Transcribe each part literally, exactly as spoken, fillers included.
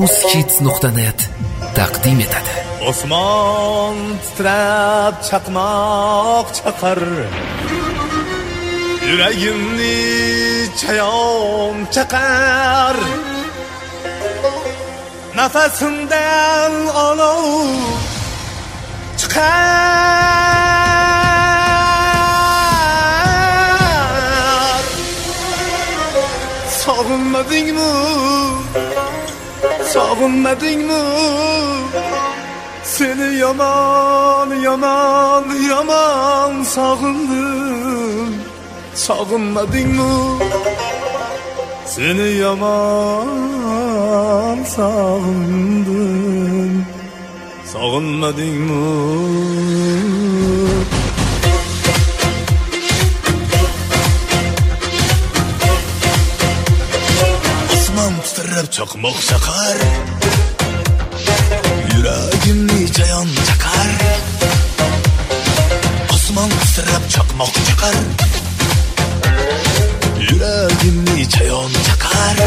uzhits nuqta net taqdim etadi. Osmon titrab chaqmoq chaqar, yuragimni chayon chaqar, nafasimdan olov chiqar. Sog'inmadingmi, sog'inmadingmi, seni yomon yomon yomon sog'indim. Sog'inmadingmi, seni yomon sog'indim. Sog'inmadingmi? Osmon titrab chaqmoq chaqar, yuragimni chayon chaqar. Osmon titrab chaqmoq chaqar, yuragimni chayon chaqar.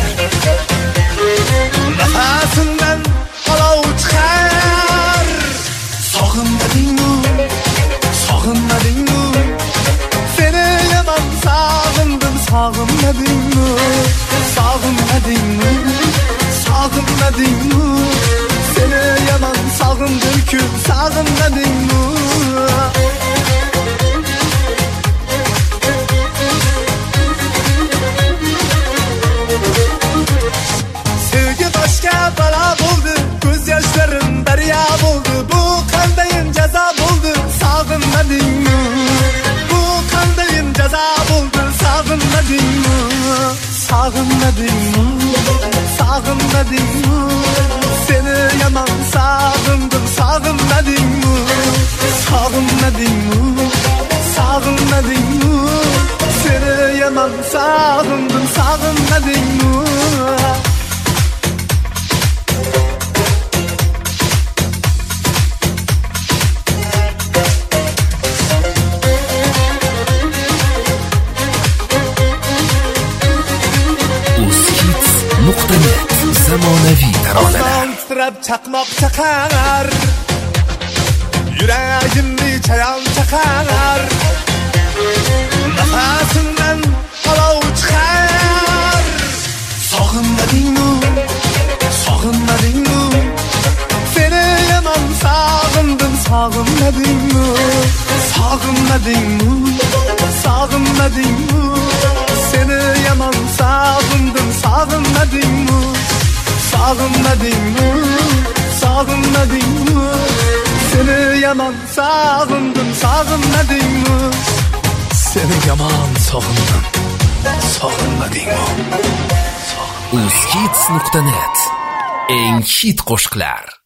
Nafasimdan olov chiqar. Sog'inmadingmi, sog'inmadingmi, seni yomon sog'indim. Sog'inmadingmi, sog'inmadingmi, sog'inmadingmi, seni yomon sog'indim-ku. Sog'inmadingmi? Bala bo'ldi, ko'z yoshlarim daryo bo'ldi. Bu qandayin jazo bo'ldi, sog'inmadingmi? Bu qandayin jazo bo'ldi, sog'inmadingmi? Sog'inmadingmi, sog'inmadingmi, seni yomon sog'indim. Sog'inmadingmi, sog'inmadingmi, sog'inmadingmi, seni yomon sog'indim. Sog'inmadingmi? zamonaviy taronalar. Titrab chaqmoq chaqar, yuragimni chayon chaqar. Nafasimdan olov chiqar. Sog'inmadingmi, sog'inmadingmi, seni yomon sog'indim. Sog'inmadingmi, sog'inmadingmi, sog'inmadingmi, seni yomon sog'indim. Sog'inmadingmi, sog'inmadingmi, sog'inmadingmi, seni yomon sog'indim. Sog'inmadingmi, seni yomon sog'indim. Sog'inmadingmi? uzhits nuqta net eng hit qo'shiqlar.